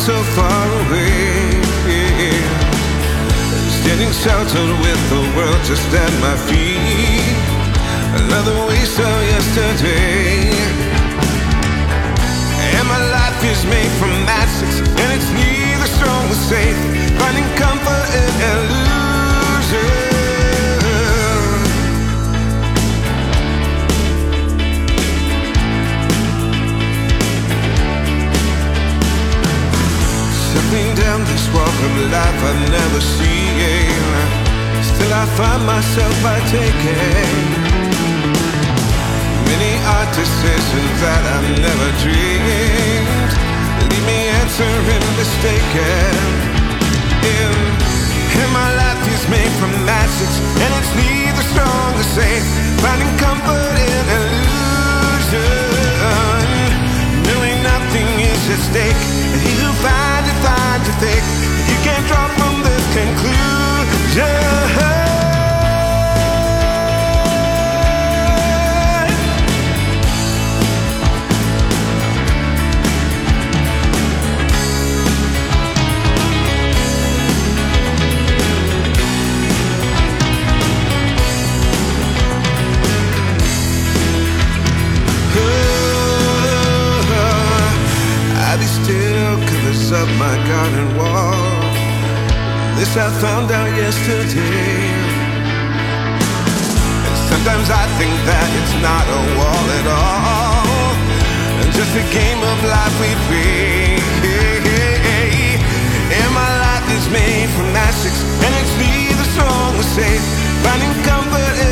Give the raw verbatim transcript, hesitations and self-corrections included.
so far away, standing sheltered with the world just at my feet. Another waste of yesterday. And my life is made from matchsticks, and it's neither strong nor safe, finding comfort in illusion. Stepping down this walk of life I've never seen, still I find myself by taking many odd decisions that I've never dreamed, leave me answering mistaken. And, and my life is made from matchsticks, and it's neither strong nor safe, finding comfort in illusion, knowing nothing is at stake. And he who finds it finds it thick. You can't draw from this conclusion. Up my garden wall, this I found out yesterday. And sometimes I think that it's not a wall at all, and just a game of life we play. And my life is made from matchsticks, and it's neither strong nor safe, finding comfort in